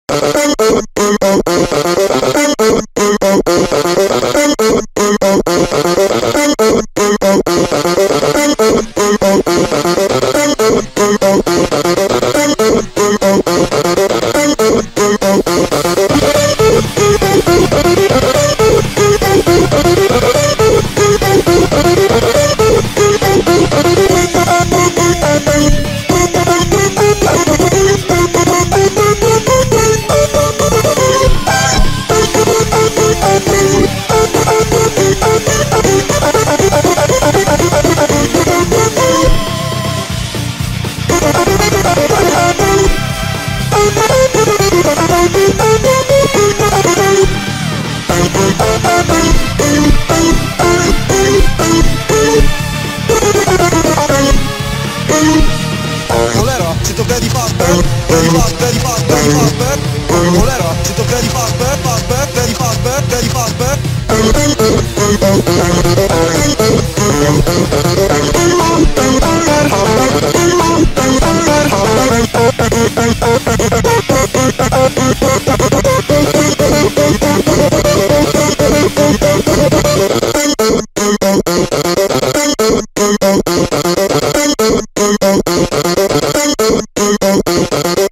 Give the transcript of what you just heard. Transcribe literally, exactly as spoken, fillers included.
Cholera, czy to Freddy Fazbear? Freddy Fazbear, Freddy Fazbear, Freddy Fazbear. Cholera, czy to Freddy Fazbear, Fazbear, Freddy Fazbear, Freddy Fazbear. We'll be right back.